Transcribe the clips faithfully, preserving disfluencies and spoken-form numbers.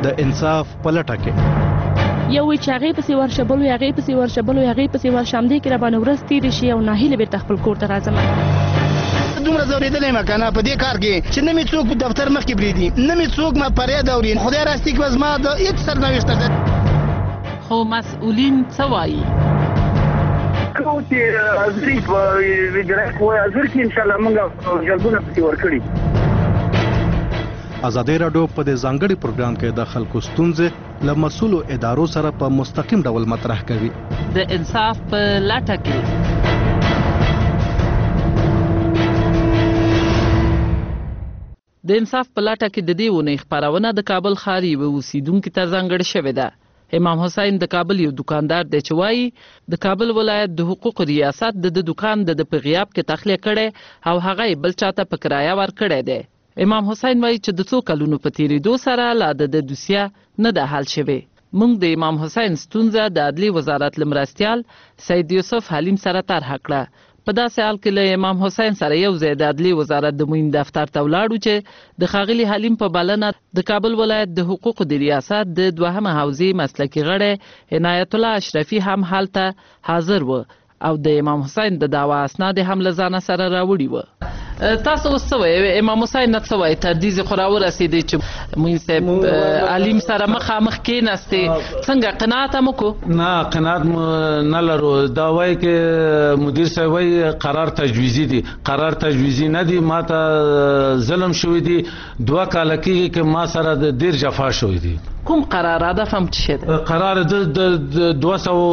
د انصاف په لټه کې. یو وی چې هغې پسې ورشه، بل وی هغې پسې ورشه، بل وی هغې پسې ورشه، همدې کې راباندې ورځ تېرې شي او ناهیلې بېرته خپل کور ته راځم. دومره ځورېدلی یم که نه په دې کار کې چې نه مې څوک دفتر مخکې پرېږدي، نه مې څوک ما فریاد اوري. خدای راستي که زما د هېڅ سرنوشت نشته. خو مسؤلین څه وایي؟ کوم چې حاضري په اجرایه قوه حاضر کړي انشاءالله موږ جلبونه پسې ورکړي. ازادي راډیو په دې ځانګړي پروګرام کې د خلکو ستونزې له مسؤلو ادارو سره په مستقیم ډول مطرح کوي. د انصاف په لټه کې. د انصاف په لټه کې د دې اونۍ خپرونه د کابل ښار یوه اوسیدونکي ته ځانګړې شوې ده. امام حسین د کابل یو دکاندار دی چې وایي د کابل ولایت د حقوقو ریاست د د دکان د په غیاب کې تخلیه کړی او هغه یې بل چاته په کرایه ورکړی دی. امام حسین وایي چې د څو کلونو په تېرېدو سره لا د د دوسیه نه ده حل شوې. موږ د امام حسین ستونزه د عدلي وزارت له مرستیال سید یوسف حلیم سره طرحه کړه. په داسې حال کې له امام حسین سره یو ځای د عدلي وزارت د معین دفتر ته ولاړو چې د ښاغلي حلیم په بلنه د کابل ولایت د حقوقو د ریاست د دوهمه حوزې مسلکي غړی عنایت الله اشرفي هم هلته حاضر و او د امام حسین د دعوا اسناد هم له ځانه سره راوړي و. تاسو اوس څه وایئ؟ امام حسین نه څه وایي؟ تر دې خو راورسېدی چې معین صاحب علیم سره مخامخ کېناستې، څنګه قناعت هم وکړو؟ نه قناعت نه لرو. دا وایي کې مدیر صاحب وایي قرار تجویزي دی. قرار تجویزي نه دی، ما ته ظلم شوی دی. دوه کاله کېږي چې ما سره ډېر جفا شوی دی. کوم قرار؟ هدف هم څه شی دی؟ قرار د دوه سوه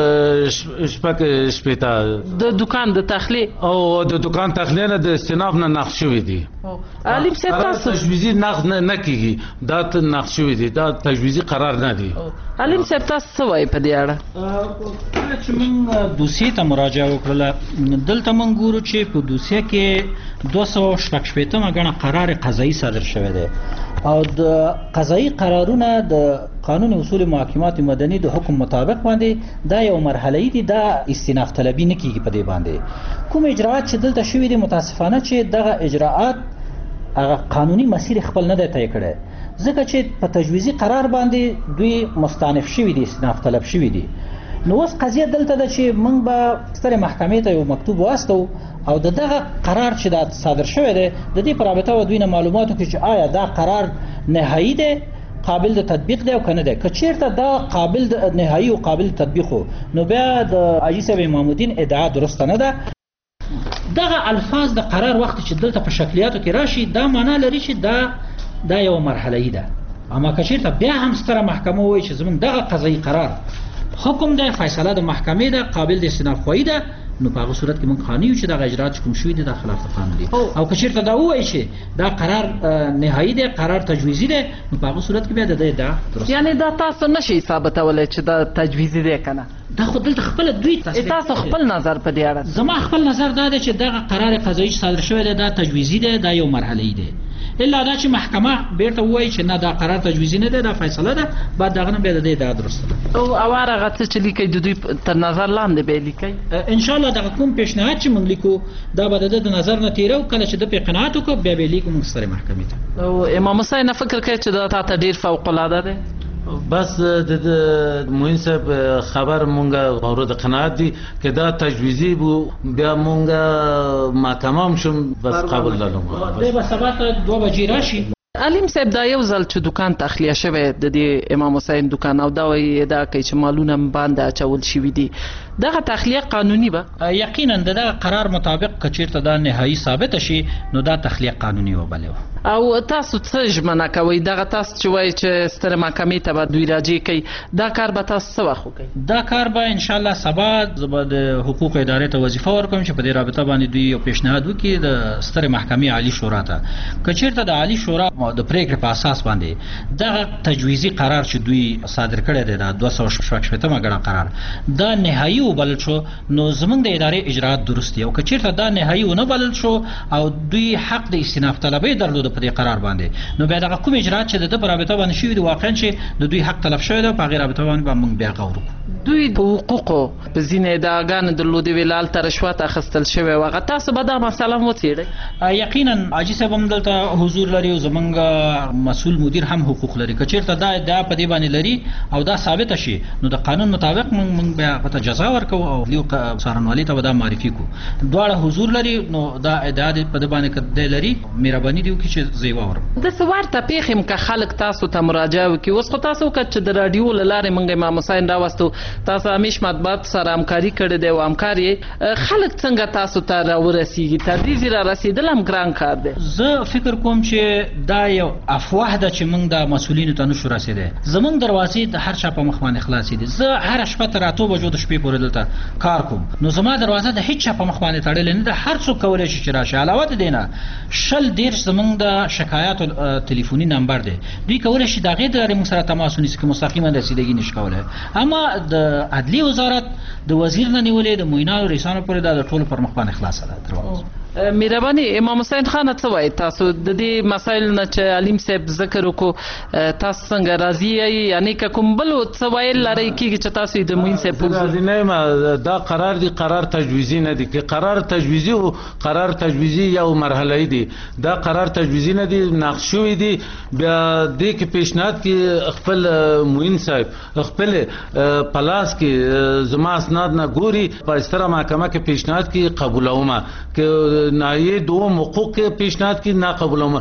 شپږ شپېته د دکان د تخلیه او د دکان تخلیه نه د استناف نه نقد شوی دی. علیم صاحب تاسو تجویزي نقد نه کېږي، دا نقد شوی دی، دا تجویزي قرار نه دی. علیم صاحب تاسو څه وایي په دې اړه؟ کله چې موږ دوسیې ته مراجعه وکړله، دلته موږ ګورو چې په دوسیه کې دوه سوه شپږ شپېتمه ګڼه قرار قضایي صادر شوی دی او د قضایي قرارونه د قانون اصول محاکمات مدني د حکم مطابق باندې دا یو مرحله‌ای دي، دا استیناف طلبي نه کیږي په دې باندې. کوم اجراءات چې دلته شوي دي متاسفانه چې دغه اجراءات هغه قانوني مسیر خپل نه دی طی کړی، ځکه چې په تجویزي قرار باندې دوی مستانف شوي دي، استیناف طلب شوي دي. نو اوس قضیه دلته ده چې موږ به سترې محکمې ته یو مکتوب واستو او د دغه قرار چې دا صادر شوی دی د دې په رابطه به دوی نه معلومات وکړي چې آیا دا قرار نهایي دی، قابل د تطبیق دی او که نه دی. که چېرته دا قابل د نهایي او قابل د تطبیق و نو بیا د حاجي صاحب امام الدین ادعا درسته نه ده. دغه الفاظ د قرار وخت چې دلته په شکلیاتو کې راشي دا معنا لري چې دا دا یو مرحله‌ای ده. اما که چېرته بیا هم ستره محکمه وایي چې زموږ دغه قضایي قرار حکم دی، فیصله د محکمې ده، قابل د استیناف خواهی ده، نو په هغه صورت کې موږ قانع یو چې دغه اجراات کوم شوي دي دا خلاف قانون دي. او که چېرته دا ووایي چې دا قرار نهایي دی، قرار تجویزي دی، نو په هغه صورت کې بیا د دې ادعا درست. یعنې دا تاسو نشئ ثابتولی چې دا تجویزي دی که نه؟ دا خو دلته خپله دوی تاسو خپل نظر په دې اړه؟ زما خپل نظر دا دی چې دغه قرار قضایي چې صادر شوی دی دا تجویزي دی، دا یو مرحله‌ای دی. الا دا چې محکمه بیرته ووایي چې نه دا قرار تجویزي نه دی، دا فیصله ده، بعد دغه نه بیا د دې ادعا درسته ده. او اوار هغه څه چې لیکئ د دوی تر نظر لاندې به یې لیکئ؟ انشاءالله دغه کوم پیشنهاد چې موږ لیکو دا به د ده د نظر نه تېرو، کله چې ده پرې قناعت وکړو بیا به یې لیکو موږ سترې محکمې ته. او امام حسین فکر کوي چې دا تا ته ډېر فوق العاده دی؟ بس د معین صاحب خبر مونږ مورد قناعت دي که دا تجویزي بو بیا مونږ محکمه هم شم بس قبول لرم. دی به سبا ته دوه بجې راشي. علیم صاحب دا یو ځل چې دکان تخلیه شوی د دې امام حسین دکان او دا وایي ادعا کوي چې مالونه باندې اچول شوي دي، دغه تخلیه قانوني به؟ یقینا د دغه قرار مطابق که چېرته دا نهایي ثابته شي نو دا تخلیه قانوني وبلې وه. او تاسو څه ژمنه کوئ دغه تاسو چې وایي چې سترې محکمې ته به دوی راجع کوي، دا کار به تاسو څه وخت وکړئ؟ دا کار به انشاءالله سبا زه به د حقوقو ادارې ته وظیفه ورکوم چې په دې رابطه باندې دوی یو پیشنهاد وکړي د سترې محکمې عالي شورا ته. که چېرته د عالي شورا د پرېکړې په اساس باندې دغه تجویزي قرار چې دوی صادر کړی دی دا دوه سوه شپږ شپېتمه ګڼه قرار دا نهایي وبلل شو نو زموږ د ادارې اجراات درست دي. او که چېرته دا نهایي ونه بلل شو او دوی حق د استیناف طلبۍ درلوده په دې قرار باندې نو بیا دغه کوم اجراات چې د ده په رابطه باندې شوي دي واقعا چې د دوی حق تلف شوی دی په هغې رابطه باندې به موږ بیا غور وکړو. دوی په حقوقو په ځینې ادعاګانې درلودې وې لالته رشوت اخیستل شوی و. هغه تاسو به دا مسله هم وڅېړئ؟ یقینا حاجي صاحب هم دلته حضور لري او زمونږ مسؤل مدیر هم حقوق لري. که چېرته دا ادعا په دې باندې لري او دا ثابته شي نو د قانون مطابق موږ بیا هغه ته جزا ورکوو او یو څارنوالۍ ته به دا معرفي کړو. دواړه حضور لري نو دا ادعا په دې باندې که دی لري مهرباني دې وکړي چې زه یې واورم. داسې ورته پېښې م که خلک تاسو ته مراجعه وکړي. اوس خو تاسو وکړه چې د راډیو له لارې موږ امام حسین راوستو، تاسو همیش مطبوعات سره همکاري کړې دی او همکار یې. خلک څنګه تاسو ته راورسېږي؟ تر دې ځای را رسېدل هم ګران کار دی. زه فکر کوم چې دا یو افواه ده چې موږ د مسؤلینو ته نشو رسېدی. زموږ دروازې د هر چا په مخ باندې خلاصې دي. زه هره شپه تر اتو بجو د شپې پورې دلته کار کوم، نو زما دروازه د هیڅ چا په مخ باندې تړلې نه ده. هر څوک کولی شي چې راشي. علاوه د دې نه شل دېرش زموږ د شکایاتو تلیفوني نمبر دی. دوی کولی شي د هغې د لارې موږ سره تماس ونیسي که مستقیما رسیدګي نشي کولی. اما د عدلیې وزارت د وزیر نه نیولې د معینانو رئیسانو پورې دا د ټولو پر مخ باندې خلاصه ده. دروازه مهرباني امام حسین خان څه وایي تاسو د دې مسایل نه چې علیم صاحب ذکر وکړو؟ تاسو څنګه راضي یې؟ یعنې که کوم بل څه ویل لرئ کېږي چې تاسو یې د معین صاحب راضي نه یم. دا قرار دی، قرار تجویزي نه دی. که قرار تجویزي و قرار تجویزي یو مرحله دی. دا قرار تجویزي نه دی، نقش شوی دی. بیا دې کې پیشنهاد کې خپل معین صاحب خپل پلاس کې زما اسناد نه ګوري، په ستره محکمه کې پیشنهاد کې قبولومه که نایه دوم حقوق کې پیشنهاد کې نه قبولومه.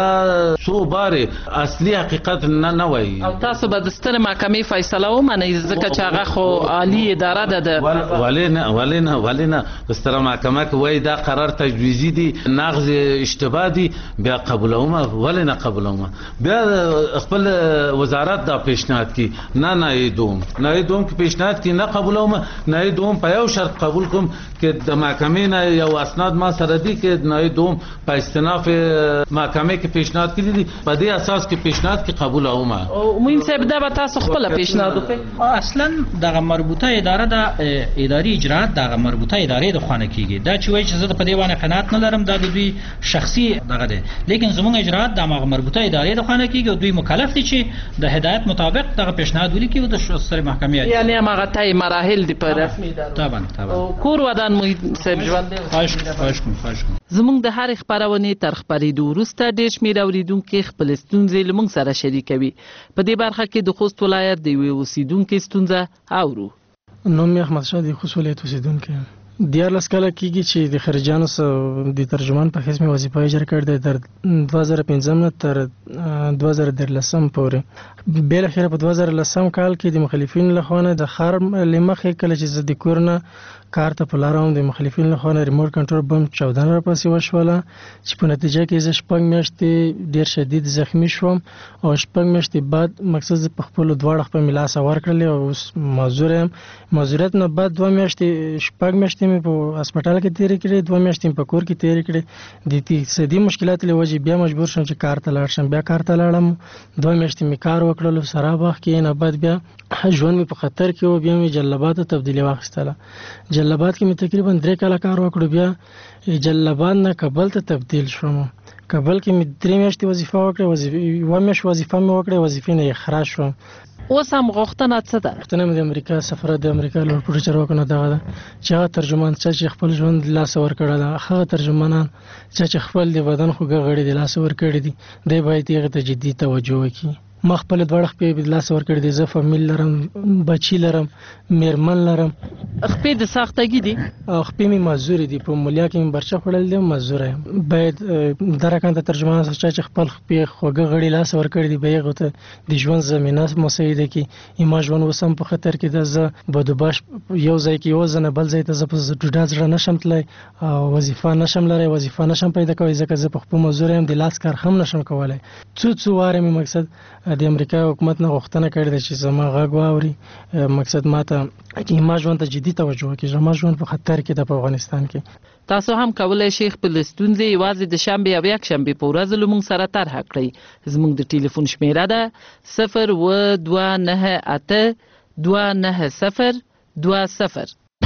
دا څو باره اصلي حقیقت نه نه وایي. او تاسو به د سترې محکمې فیصله ومنئ ځکه چې هغه خو عالي اداره ده. د ولې نه ولې نه ولې نه په ستره محکمه کې وایي دا قرار تجویزي دی، نقض اشتباه دی، بیا قبولومه. ولې نه قبولومه؟ بیا خپل وزارت دا پیشنهاد کې نه نایه دوم نایه دوم کې پیشنهاد کې نه قبولومه. نایه دوم په یو شرط قبول کوم چې د محکمې نه یو اسناد ما سره دی کې نایه دوم په استناف محکمې کې پیشنهاد کړي دي، په دې اساس کې پیشنهاد کې قبولومه. او معین صاحب دا به تاسو خپله پیشنهاد وکړئ؟ اصلا دغه مربوطه اداره د اداري اجراات دغه مربوطه ادارې د خوا نه کېږي. دا چې وایي چې زه په دې باندې قناعت نه لرم دا د دوی شخصي دغه دی، لیکن زموږ اجراات د هغه مربوطه ادارې د خوا نه کېږي او دوی مکلف دي چې د هدایت مطابق دغه پیشنهاد ولیکي او د سترې محکمې یعنې هماغه طی مراحل دي په رسمي ادارو. طبعا طبعا. او کور ودان معین صاحب ژوند دی؟ خواهش کوم خواهش کوم. زموږ د هرې خپرونې تر خپرېدو وروسته ډېر شمېر اورېدونکي خپلې ستونزې له موږ سره شریکوي. په دې برخه کې د خوست ولایت د یوې اوسېدونکې ستونزه اورو. نوم مې احمدشاه د خوست ولایت اوسېدونکی یم. دیارلس کاله کېږي چې د خارجیانو سره د ترجمان په حیث مې وظیفه اجرا کړې ده تر دوه زره پنځم نه تر دوه زره دیارلسم پورې. بالاخره په دوه زره لسم کال کې د مخالفینو لخوا نه د ښار له مخې کله چې زه د کور نه کار ته په لاره وم د مخالفینو لخوا نه ریموټ کنټرول بم چاودنه راپسې وشوله چې په نتیجه کې زه شپږ میاشتې ډېر شدید زخمی شوم او شپږ میاشتې بعد مقصد زه په خپلو دواړه خپل مې لاسه ورکړلې او اوس معذور یم. معذوریت نه بعد دوه میاشتې شپږ میاشتې مې په هسپتال کې تېرې کړې، دوه میاشتې مې په کور کې تېرې کړې. د اقتصادي مشکلاتو له وجې بیا مجبور شوم چې کار ته لاړ شم. بیا کار ته لاړم، دوه میاشتې مې کار وکړلو سراباغ کې. نه بعد بیا ژوند مې په خطر کې و. بیا مې جلاباد ته تبدیلي واخیستله. جلاباد کې مې تقریبا درې کاله کار وکړو. بیا جلاباد نه کابل ته تبدیل شوم. کابل کې مې درې میاشتې وظیفه وکړه. یوه میاشت وظیفه مې وکړه، وظیفې نه یې خلاص شوم. اوس هم غوښتنه څه ده؟ غوښتنه مې د امریکا سفارت د امریکا لوړپوړو چارواکو نه دغه ده چې هغه ترجمان چا چې خپل ژوند لاسه ورکړی ده، هغه ترجمانان چا چې خپل د بدن خوږه غړي د لاسه ورکړي دي، دی باید هغې ته جدي توجه وکړي. ما خپل دواړه خپې د لاسه ورکړي دي. زه فامیل لرم، بچي لرم، میرمن لرم. خپې د ساختګي دي او خپې مې معذورې دي. په مولیا کې مې برچه خوړل دي، معذوره یم. باید دا رقم ته ترجمان چا چې خپل خپې خوږه غړي لاسه ورکړي دي به هغو ته د ژوند زمینه مساعده کړي. ما ژوند اوس هم په خطر کې ده. زه بدوباش یو ځای کې یو ځای نه بل ځای ته زه په ډوډا زړه نشم تللی او وظیفه نشم لرلی، وظیفه نشم پیدا کولی ځکه زه په خپل معذوره یم، د لاس کار هم نشم کولی. څو څو واره مې مقصد د امریکا حکومت نه غوښتنه کړې ده چې زما غږ واوري، مقصد ما ته چې ما ژوند ته جدي توجه وکړي. زما ژوند په خطر کې ده په افغانستان کې. تاسو هم کولی شئ خپل ستونزې یوازې د شنبې او یکشنبې په ورځو له موږ سره طرحه کړئ. زموږ د ټلیفون شمېره ده صفر اووه دوه نهه اته دوه نهه صفر دوه صفر.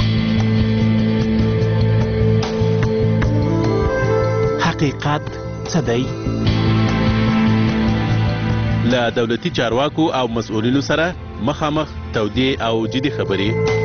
حقیقت څه دی؟ له دولتي چارواکو او مسؤلینو سره مخامخ تودې او جدي خبرې.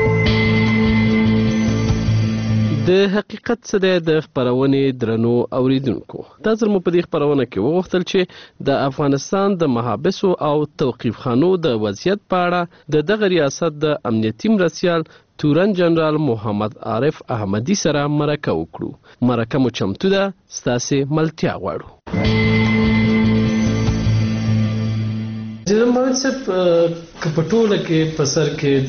د حقیقت څه دی د خپرونې درنو اوریدونکو. دا ځل مو په دې خپرونه کې وغوښتل چې د افغانستان د محابسو او توقیف خانو د وضعیت په اړه د دغه ریاست د امنیتي مرستیال تورن جنرال محمد عارف احمدي سره مرکه وکړو. مرکه مو چمتو ده، ستاسې ملتیا غواړو. جنرال محمد صاحب، که په ټوله کې په سر کې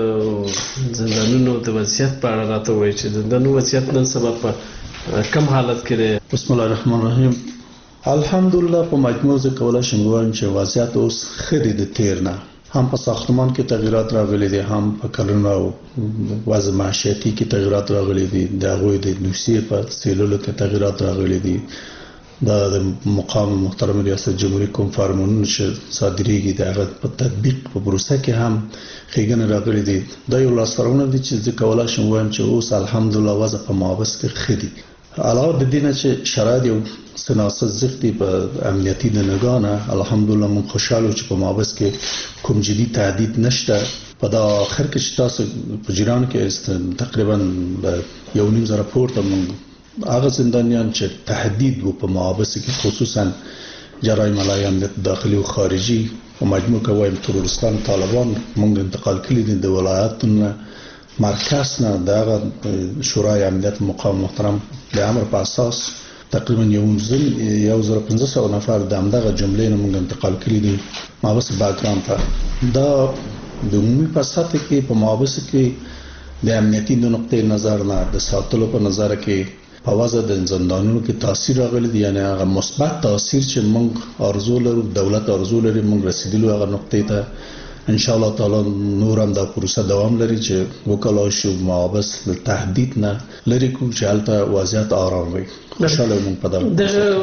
د زندانونو د وضعیت په اړه راته وایي چې زندانونو وضعیت نن سبا په کم حالت کې دی؟ بسم الله الرحمن الرحیم. الحمدلله په مجموع زه کولی شم ووایم چې وضعیت اوس ښه دی د تیر نه. هم په ساختمان کې تغییرات راغلي دي، هم په کلونو او وضع معیشتي کې تغییرات راغلي دي، د هغوی د نوسیې په څیړلو کې تغییرات راغلي دي. دا د مقام محترم ریاست جمهوریت کوم فرمانونه چې صادریږي د هغه په تطبیق په پروسه کې هم ښېګڼې راغلي دي. دا یو لاسته دي چې زه کولی شم ووایم چې اوس الحمدلله وضع په محابس کې ښه دي. علاوه د دې نه چې شرایط یو څه ناڅه زیات دي په امنیتي د نګاه نه، الحمدلله موږ خوشحاله چې په محابس کې کوم جدي تهدید نشته. په دا آخر کې چې تاسو په جیران کې تقریبا یو نیم زره پورته موږ هغه زندانیان چې تهدید وو په محابس کې، خصوصا جرایم علیه امنیت داخلي او خارجي، په مجموع کې وایم ترورستان طالبان موږ انتقال کړي دي د ولایتونو مرکز نه د هغه شورای امنیت مقام محترم د امر په اساس تقریبا یو ځل یو زره پنځه سوه نفر د همدغه جملې نه موږ انتقال کړي دي محابس باګرام ته. دا د عمومي په سطح کې په محابس کې د امنیتي د نقطې نظر نه د ساتلو په نظر کې په وضع د زندانونو کې تاثیر راغلی دی، یعنی هغه مثبت تاثیر چې موږ ارزو لرو، دولت ارزو لري موږ رسیدلو هغه نقطې ته. ان شاء الله تعالی نور هم دا پروسه دوام لري چې وکولای شو محابس له تهدید نه لري کړو چې هلته وضعیت آرام وي. خوشحاله موږ په دغه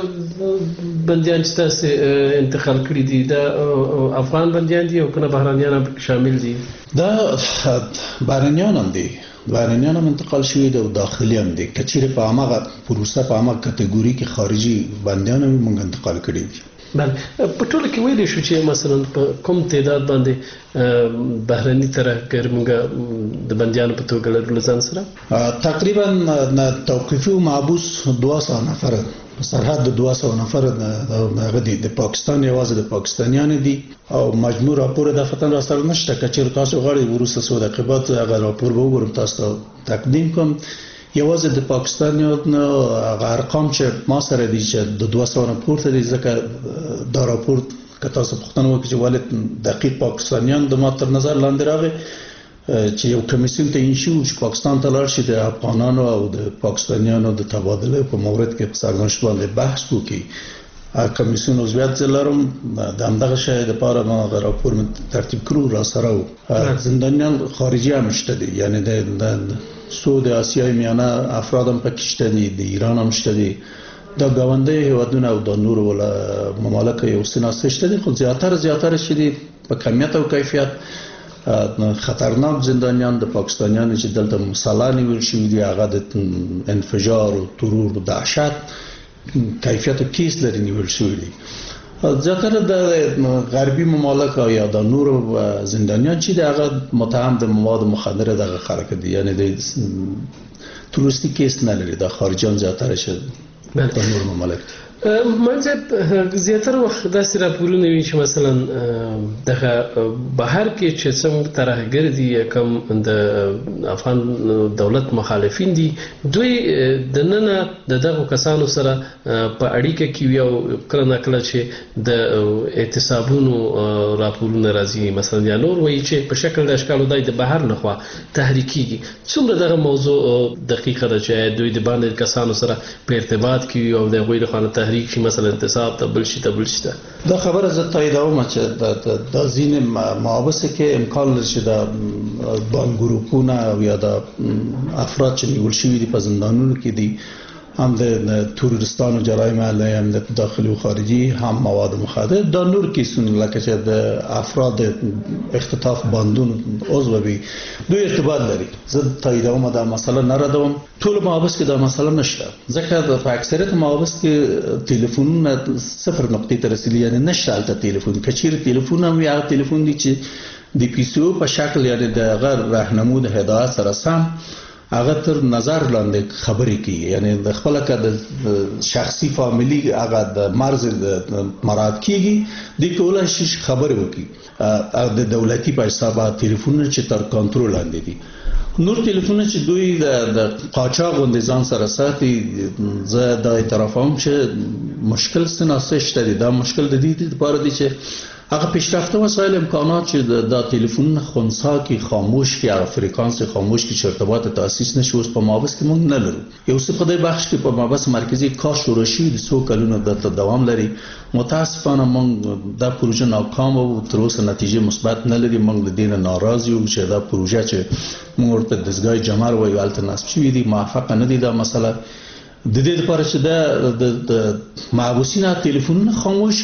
دغه بندیان چې تاسو انتقال کړي دي د افغان بندیان دي او کنه بهرانیان هم شامل دي؟ دا بهرانیان هم دي، بهرانیان هم انتقال شوي دي او داخلي هم دي. که چیرې په هماغه پروسه په هماغه کټګوري کې خارجي بندیان هم موږ انتقال کړي دي. بله، په ټوله کې ویلی شو چې مثلا په کوم تعداد باندې بهرني ترهګر موږ د بندیانو په توګه لرو له ځان سره؟ تقریبا توقیفي او محبوس دوه سوه نفر، سرحد د دوه سوه نفر هغه دي د پاکستان، یوازې د پاکستانیان دي او مجموع راپور د فتن را سره نشته. که چیرې تاسو غواړئ وروسته څو دقیقې بعد هغه راپور به وګورم تاسو ته تقدیم کوم. یوازې د پاکستانیانو هغه ارقام چې ما سره دي چې د دوه سوه نه پورته دي، ځکه دا راپور که تاسو پوښتنه وکړئ چې ولې دقیق پاکستانیان د ما تر نظر لاندې راغی چې یو کمیسیون ته انشو چې پاکستان ته لاړ شي د افغانانو او د پاکستانیانو د تبادله په مورد کې په سرنوشت باندې بحث وکړي. هغه کمیسیون عضویت زه لرم، د همدغه شی دپاره ما هغه راپور ترتیب کړو را سره و. زندانیان خارجي هم شته دي، یعنی د څو د اسیای میانه افراد هم پکې شته دي، د ایران هم شته دي، د ګاونډي هیوادونه او د نورو ممالک یو څه ناست شته دي. خو زیاتره زیاتره چې دي په کمیت او کیفیت خطرناک زندانیان د پاکستانیان چې دلته مسلح نیول شوي دي، هغه د انفجار او ترور او دهشت کیفیت او کیس لري نیول شوي دي. زیاتره د غربي ممالک یا د نورو زندانیان چې د هغه متهم د مواد مخدره دغه خلک دي، یعنی د تروریستي کیس نه لري، د خارجیان زیاتره چې د نور ممالک. محمد صاحب، زیاتره وخت داسې راپورونه وي چې مثلا دغه بهر کې چې څومره ترهګر دي یا کوم د افغان دولت مخالفین دي، دوی د ننه د دغو کسانو سره په اړیکه کې وي او کله نه کله چې د اعتصابونو راپورونه راځي مثلا یا نور وایي چې په شکل د اشکالو دای د بهر لخوا تحریکېږي. څومره دغه موضوع دقیقه ده چې دوی د باندې کسانو سره په ارتباط کې وي او د هغوی لخوا تحریک شي مثلا انتصاب ته بل شي ته بل شي ته؟ دا خبره زه تاییدوم چې د ځینې محابس کې امکان لري چې د بانګ ګروپونه او یا د افراد چې نیول شوي دي په زندانونو کې دي هم د تروریستانو جرایم علیه امنیت داخلي او خارجي هم مواد مخدر دا نور کیسونه لکه چې د افراد اختطاف باندون عضو وي دوی ارتباط لري. زه تاییدوم دا مسله نه ردوم. ټول محابس کې دا مسله نشته ځکه په اکثریت محابس کې ټلیفونونه صفر نقطې ته رسیدلي یعنی نشته هلته ټلیفون. که چیرې ټلیفون هم وي هغه ټلیفون دی چې د پیسو په شکل یعنی د هغه رهنمود هدایت سره سم هغه تر نظر لاندې خبرې کوي یعنی د خپل که د شخصي فامیلی هغه د مرز مراعات کیږي د کولای شي خبرې وکړي د دولتي په حساب ټلیفونونه چې تر کنټرول لاندې دي. نور ټلیفونونه چې دوی د قاچاق غوندې ځان سره ساتي زه دا اعتراف کوم چې مشکل څه شته دي. دا مشکل د دې لپاره دی چې هغه پیشرفته وسایل امکانات چې د ټلیفون خنثی کې خاموش کې هغه فریکانس خاموش کې ارتباط تاسیس نشي اوس په محابس کې مونږ نه لرو. یو څه په دې بخش کې په محابس مرکزی کار شروع شي د څو کلونو د دوام لري. متاسفانه مونږ دا پروژه ناکام او تر اوسه نتیجه مثبت نه لري. مونږ د دې ناراض یو چې دا پروژه چې مونږ ورته دستګاه جمر وایو هلته نصب شوي دي موفقه نه دي. دا مسله د دې لپاره چې دا د محبوسینو ټلیفونونه خاموش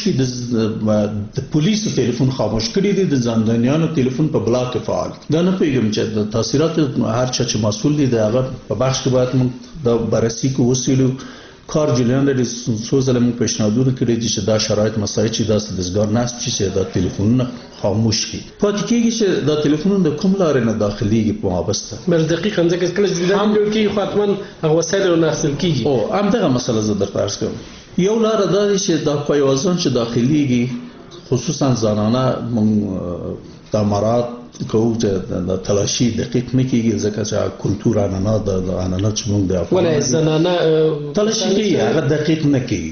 کړي د پولیسو ټلیفون خاموش کړي دي د زندانیانو ټلیفون په بلاک فعال. دا نه پیږم چې د تاثیرات هر چا چې مسؤل دي د هغه په بخش کې باید موږ دا بررسي کو وسیلو کار جریان لري. څو ځله موږ پیشنهادونه کړي دي چې دا شرایط مساعد شي داسې دستګاه نصب شي چې دا ټلیفونونه خاموش کړي. پاتې کېږي چې دا ټلیفونونه د کوم لارې نه داخليږي په محابس ته. مر دقیقاً ځکه کله چې جدا کېږي خو حتما هغه وسایل نه اخیستل کېږي. او همدغه مسله زه درته عرض کوم. یو لاره دا دی چې دا پیوازان چې داخليږي خصوصا زنانه موږ د امارات کوو چې د تلاشي دقیق نه کېږي ځکه چې کلتور عنعنه د عنعنه چې موږ د ولې زنانه تلاشي کوي هغه دقیق نه کوي.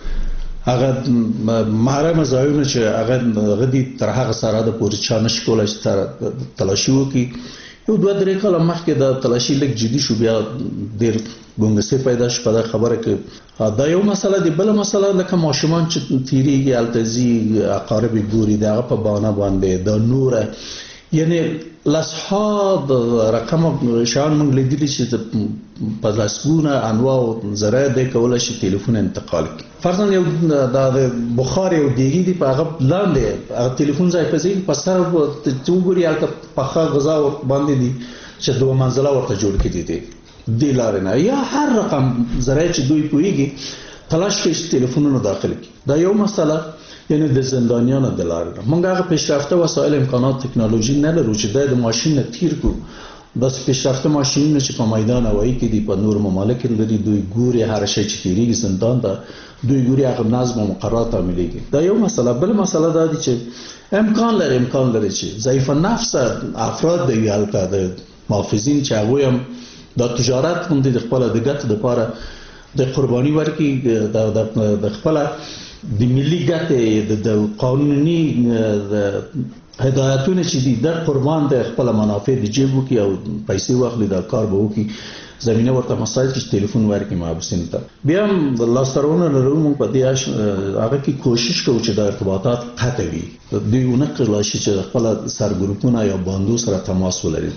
هغه محرم ځایونه چې هغه غدي تر هغه سره د پوری چا نشي کولای چې تلاشي وکړي. یو دوه درې کاله مخکې د تلاشي لږ جدي شو بیا ډېر ګونګسي پیدا شو په خبره کې. دا یو مسله دی. بل مسله لکه ماشومان چې تیریږي التزي اقارب ګوري دغه په بانه باندې د نور یعنی لاسحاب رقم شان موږ لیدلی چې په لاسګونه انواع ذرایع د کولای شي ټلیفون انتقال کړي. فرضاً یو د بخار یو دیګي دی په هغه لاندې هغه ټلیفون ځای په ځای په سر ته وګوري هلته پخه غذا باندې دي چې دوه منزله ورته جوړ کړي دي دی لارې نه یا هر رقم ذرایع چې دوی پوهیږي تلاش کوي چې ټلیفونونه داخل کړي. دا یو مسله یعنی د زندانیانو د لارې نه. موږ هغه پیشرفته وسایل امکانات تکنالوژي نه لرو چې د ماشین نه تیر کو. داس پیشرفته ماشینونه چې په میدان هوایي کې دي په نور ممالک لري دوی ګوري هر شي چې تیریږي زندان ته دوی ګوري هغه نظم او مقررات عمليږي. دا یو مسله. بل مسله دا دي چې امکان لري امکان لري چې ضعیف النفس افراد دی هلته د محافظین چې هغه هم د تجارت هم د خپل د ګټ لپاره د قرباني ورکړي د خپل د ملي ګټې د قانوني هدایتونه چې دي د قربان د خپل منافع د جیب وکي او پیسې واخلي دا کار به وکي زمينه ورته مسایل چې ټلیفون ورکړي محبوسین ته. بیا هم الله سرونه لرو موږ په دې هغه کې کوشش کوو چې د ارتباطات قطع وي. دوی ونه کړل چې خپل سرګروپونه یا باندو سره تماس ولري.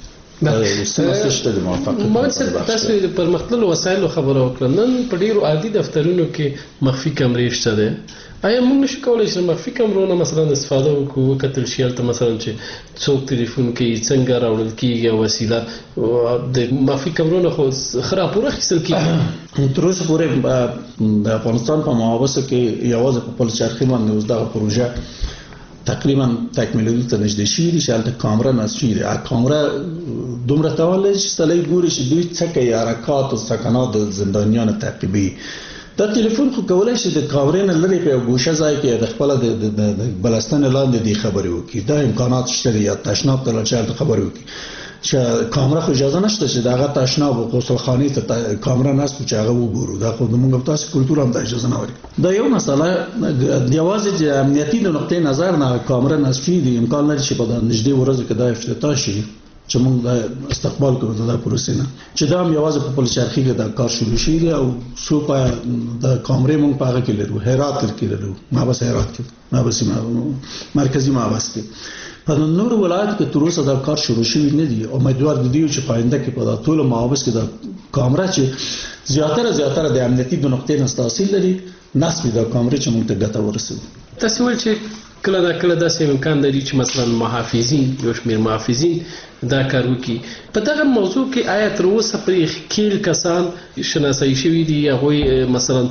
ما څه تاسو د پرمختللو وسایلو خبره وکړه. نن په ډیرو عادي دفترونو کې مخفي کمرې شته ده. آیا موږ نشو کولای چې مخفي کمرونو مثلا استفاده وکړو کتل شي ته مثلا چې څوک ټلیفون کې څنګه راوړل کیږي وسیله د مخفي کمرونو خو خراب پوره خسل کیږي. تر اوسه پورې د افغانستان په محابس کې یوازې په پل چرخي باندې اوس دغه پروژه تقریبا تکمیلولو ته نږدې شوي دي چې هلته کامره نصب شوي دي. کامره دومره توان لري چې سړی ګوري چې دوی څه کوي حرکات او سکنات د زندانیانو تعقیبوي. دا ټلیفون خو کولی شي د کامرې نه لرې په یو ګوشه ځای کې د خپله د بلستنې لاندې دې خبرې وکړي. دا امکانات شته دي. یا تشناب ته لاړ چې هلته خبرې وکړي چې کامره خو اجازه نشته چې د هغه تشناب او غسلخانې ته کامره نصب کړو چې هغه وګورو. دا خو زموږ تاسو کلتور هم دا اجازه نه ورکوي. دا یو مسله یوازې د امنیتي د نقطې نظر نه کامره نصب شوي دي. امکان لري چې په نږدې ورځو کې دا افتتاح شي چې موږ د استقبال کوو د پروسې نه چې دا هم یوازې په پل چرخي کې دا کار شروع شي دی او څو په د کامرې موږ په هغه کې لرو هرات کې لرو محبس هرات کې محبس مرکزی محبس کې. په نور ولایت کې تر اوسه دا کار شروع شوی نه دی. امیدوار دي چې په آینده کې په ټول محابس کې دا کامره چې زیاتره زیاتره د امنیتي د نقطې نه تحصیل لري نصب د کامرې چې موږ ته ګټه ورسوي. تاسو ول چې کله دا کله داسې امکان لري چې مثلا محافظین یو شمېر محافظین دا کار وکړي. په دغه موضوع کې آیا تر اوسه پرې ښکېل کسان شناسایي شوي دي، هغوی مثلا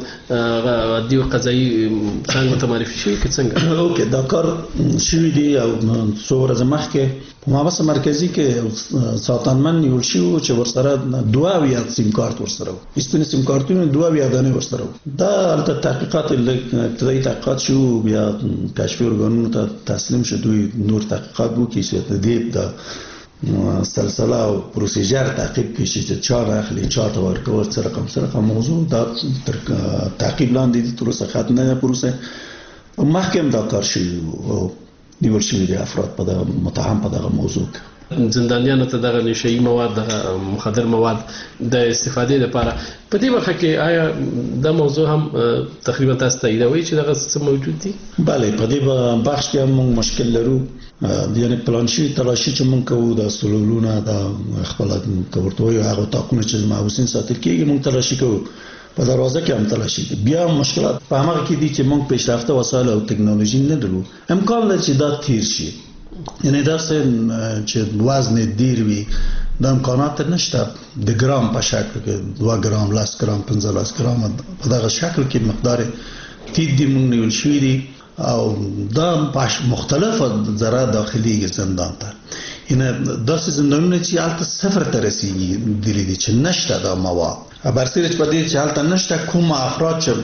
دیو قضایي څانګو ته معرفي شوي که څنګه؟ اوکې دا کار شوي دي او څو ورځې مخکې په محبس مرکزي کې ساتنمن نیول شوي وو چې ورسره دوه اویا سیم کارت ورسره وو، سپین سیم کارتونه دوه اویا دانې ورسره وو. دا هلته تحقیقات ابتدایي تحقیقات شو، بیا کشفي ارګانونو ته تسلیم شو، دوی نور تحقیقات وکړي چې د دې د سلسله او پروسیجر تعقیب کړي چې چا راخلي چا ته ورکول څه رقم څه رقم موضوع دا تر تعقیب لاندې دي، تر اوسه ختم نه پروسه. مخکې هم دا کار شوي او نیول شوي دي افراد په دغه متهم په دغه موضوع کې. زندانیانو ته دغه نشهیي مواد دغه مخدر مواد د استفادې لپاره په دې برخه کې آیا دا موضوع هم تقریبا تاسو تاییدوي چې دغه څه موجود دي؟ بله، په دې بخش کې هم موږ مشکل لرو، یعنی پلانشي تلاشي چې موږ کوو د سلولونه د خپل ورته وایو هغه تاقونه چې محبوسین ساتل کېږي موږ تلاشي کوو، په دروازه کې هم تلاشي. بیا مشکلات په هغه کې دي چې موږ پیشرفته وسایل او ټکنالوژي نه لرو. امکان لري چې دا تیر شي، یعنی داسې چې وزن ډیر وي د امکانات نشته د ګرام په شکل کې دوه ګرام لاس ګرام پنځلس ګرام په دغه شکل کې مقدار تید دی موږ نیول شوي دي او دا په مختلفه ذره داخلي زندان ته، یعنی داسې زندانونه چې هلته صفر ته رسیږي دلی دي چې نشته دا مواد. برسیره چې په دې چې هلته نشته کوم افراد چې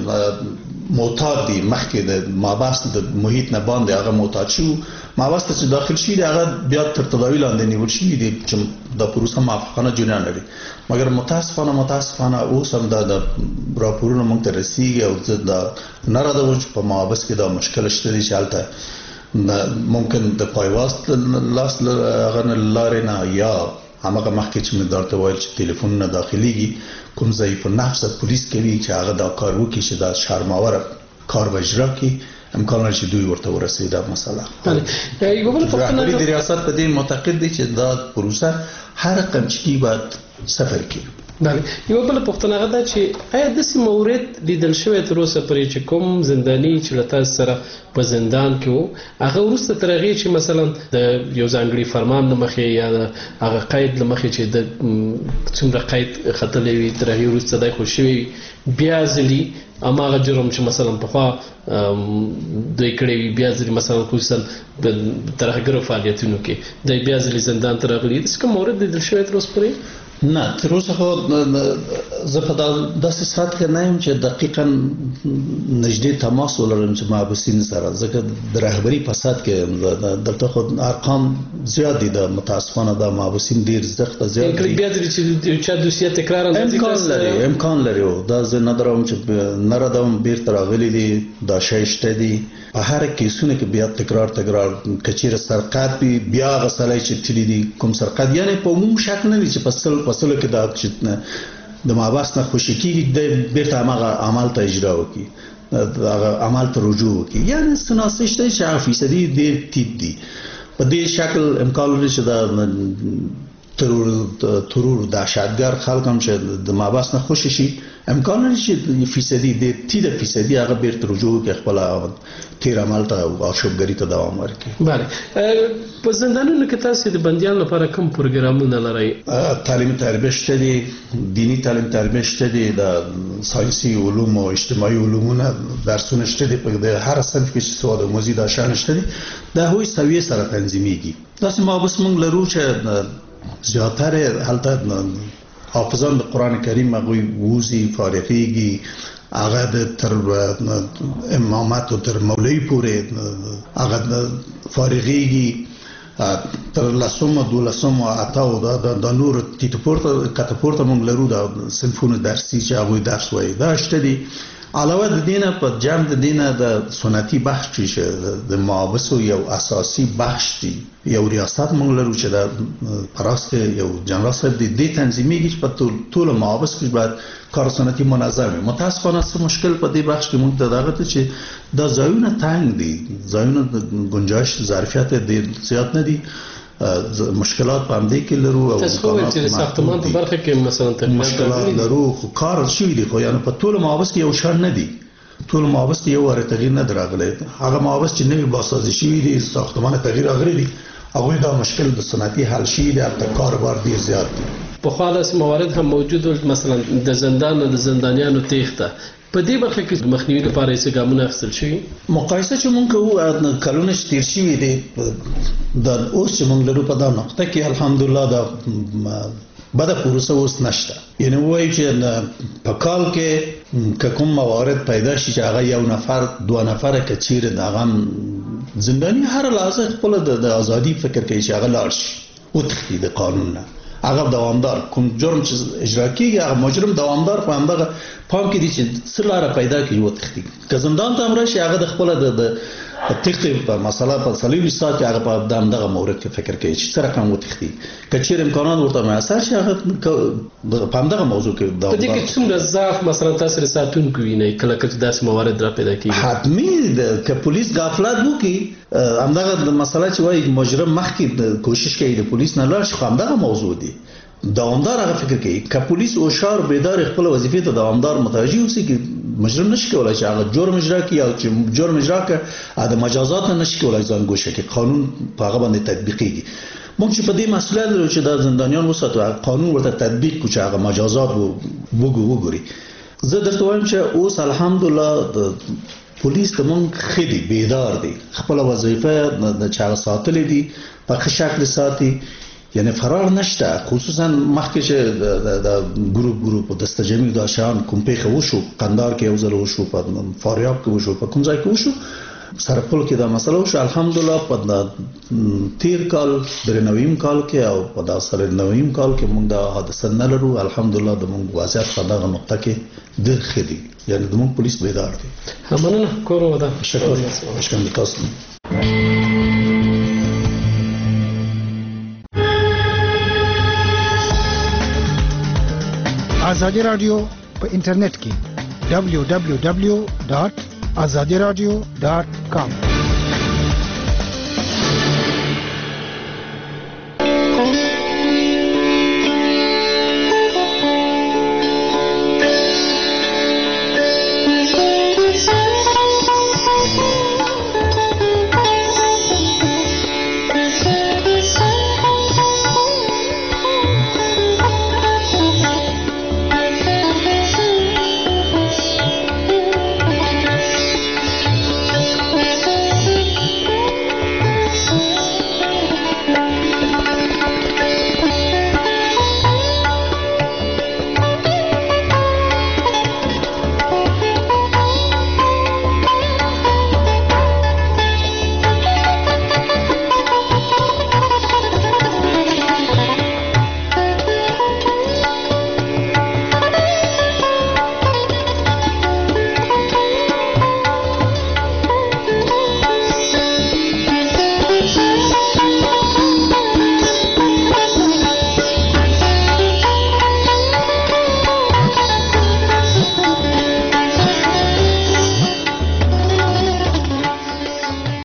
معتاد دي مخکې د محبس د محیط نه باندې هغه معتاد شو محبس ته چې داخل شي هغه بیا تر تداوی لاندې نیول شوي دي چې د پروسه موافقانه جریان لري. مګر متاسفانه متاسفانه اوس هم دا د راپورونه موږ ته رسیږي او زه دا نه ردوم چې په محبس کې دا مشکل شته دي چې هلته ممکن د پایواست لاس هغه نه لارې نه یا هماغه مخکې چې مې درته ویل چې تلیفونونه داخليږي کوم ضعیف النفس پولیس کوي چې هغه دا کار وکړي چې دا شرماور کار به اجرا کړي، امکان لري چې دوی ورته ورسېږي دا مسله. بله، یو بل پوښتنه د ریاست په دې معتقد دي چې دا پروسه هر قمچکی باید صفر کړي. بله، یو بل پوښتنه هغه ده چې آیا داسې مورد لیدل شوی تر اوسه پورې چې کوم زنداني چې له تاسو سره په زندان کې وو هغه وروسته تر هغې چې مثلا د یو ځانګړي فرمان له مخې یا د هغه قید له مخې چې د څومره قید ختلی وي تر هغې وروسته دی خو شوی بیا ځلي هماغه جرم چې مثلا پخوا دوی کړی وي بیا ځلي مثلا خصوصا په ترهګرو فعالیتونو کې دی بیا ځلي زندان ته راغلي، داسې کوم مورد لیدل شوی تر اوسه پورې؟ نه، تر اوسه خو زه په داسې ساعت کې نه یم چې دقیقا نږدې تماس ولرم چې محبوسین سره، ځکه د رهبري په ساعت کې دلته خو ارقام زیات دي، د متاسفانه د محبوسین ډیر زیات زیات دي. بیا ځلې چې چا دوسیه تکرار امکان لري امکان لري دا زه نه دروم چې نه ردوم بیرته راغلي دي دا شی شته دي په هر کیسونه کې بیا تکرار تکرار کچیر سرقت بي بیا غسلای چې تللی دي کوم سرقت، یعنی په عموم شکل نه دي چې فصل فصل کې دا چې د محبس نه خوشی کیږي د بیرته هغه عمل ته اجرا وکړي هغه عمل ته رجوع وکړي، یعنی سناسه شته چې فیصدي ډیر ټیټ دي. په دې شکل امکان لري چې دا ترور ترور دهشتګر خلک هم چې د محبس نه خوشی شي امکان لري چې فیصدي ډیر ټیټ فیصدي هغه بیرته رجوع وکړي خپل تیر عمل ته او شوبګری ته دوام ورکړي. بله، په زندانونو کې تاسو د بندیانو لپاره کوم پروګرامونه لرئ؟ تعلیم تربیه شته دي، دینی تعلیم تربیه شته دي، د ساینسي علوم او اجتماعي علومونه درسونه شته دي، په هر صنف کې چې سواد او مزید شامل شته دي، د هوی سویه سره تنظیمېږي. داسې محبس موږ لرو چې زیاتره هلته حافظان د قرآن کریم هغوی ووځي فارغېږي، هغه د تر امامت او تر مولوي پورې هغه فارغېږي، تر لسم دولسم اتاو د نور ټیټ پورته کته پورته موږ لرو د صنفونو درسي چې هغوی درس وایي دا شته دي. علاوه د دینه په جمع د دینه د سنتي بخش چې د محابسو یو اساسي بخش دی، یو ریاست موږ لرو چې د پراس کې یو جنرال صاحب دی د تنظیمېږي چې په ټول محابس کې باید کار سنتي منظم وي. متاسفانه څه مشکل په دې بخش کې موږ ته دغه ته چې دا ځایونه تنګ دي، ځایونه د گنجائش ظرفیت ډېر زیات نه دي مشکلات په همدې کې لرو او تاسو خو چې ساختمان په برخه کې مثلا مشکلات لرو خو کار شوی دی خو یعنی په ټول مابس کې یو شان نه دی ټول مابس کې یو ور تغییر نه دراغلی هغه مابس چې نوی باسازي شوی دی ساختمان تغییر راغلی دی هغه دا مشکل د صنعتي حل شي د کاروبار ډیر زیات دي په خو داس موارد هم موجود مثلا د زندان د زندانیانو تېخته په دې برخه کې مخنیوي لپاره څه ګامونه اخیستل شوي مقایسه چې مونږ کوو کلونه چې تیر شوي دي د اوس چې مونږ لرو په دا نقطه کې الحمدلله دا بده پروسه اوس نشته یعنی وایي چې په کال کې که کوم موارد پیدا شي چې هغه یو نفر دوه نفره که چیرې د هغه زنداني هر لحظه خپل د ازادي فکر کوي چې هغه لاړ شي وتښتي د قانون نه هغه دوامدار کوم جرم چې اجرا کیږي هغه مجرم دوامدار په همدغه پام کې دي چې څه لاره پیدا کړي وتښتي که زندان ته امر شي هغه د خپل د تخته په مسله په سلیمي سات هغه په دغه مورد کې فکر کوي چې څه رقم وتښتي که چیرې امکانات ورته میسر شي هغه په همدغه موضوع کې دا په دې کې څومره ضعف مثلا تاسو رساتون کوي نه کله کله داسې موارد را پیدا کیږي حتمی که پولیس غفلت وکړي همدغه د مسله چې وایي مجرم مخکې کوشش کوي د پولیس نه لاړ شي همدغه موضوع دی دوامدار هغه فکر کوي که پولیس او شار بیدار خپل وظیفې ته دوامدار متوجي اوسي چې مجرم نشي کولای چې هغه جرم اجرا کړي او چې جرم اجرا کړي د مجازات نه نشي کولای ځان ګوښه کړي قانون په هغه باندې تطبیقيږي موږ چې په دې مسله لرو چې د زندانیان وساتو قانون ورته تطبیق کوي چې هغه مجازات وګوري وګوري زه درته وایم چې اوس الحمدلله د پولیس ته مونږ خېدي بیدار دي خپل وظیفه د چا ساتلې دي په ښه شکل ساتي یعنی فرار نشته خصوصا مخکې چې د ګروپ ګروپ د استجامي د شان کوم پیښه وشو قندار کې یو ځل وشو په فاریاب کې وشو په کوم ځای کې وشو سرپل کې دا مسله وشو الحمدلله په تیر کال د نویم کال کې او په دا سره نویم کال کې موږ دا حادثه نه لرو الحمدلله د موږ وضعیت په دغه نقطه کې ډېر ښه دي یعنی د موږ پولیس بیدار دي مننه کوم ودا شکر شکر تاسو آزادی رادیو په انټرنیټ کې دبلیو دبلیو دبلیو ډاٹ آزادی رادیو ډاٹ کام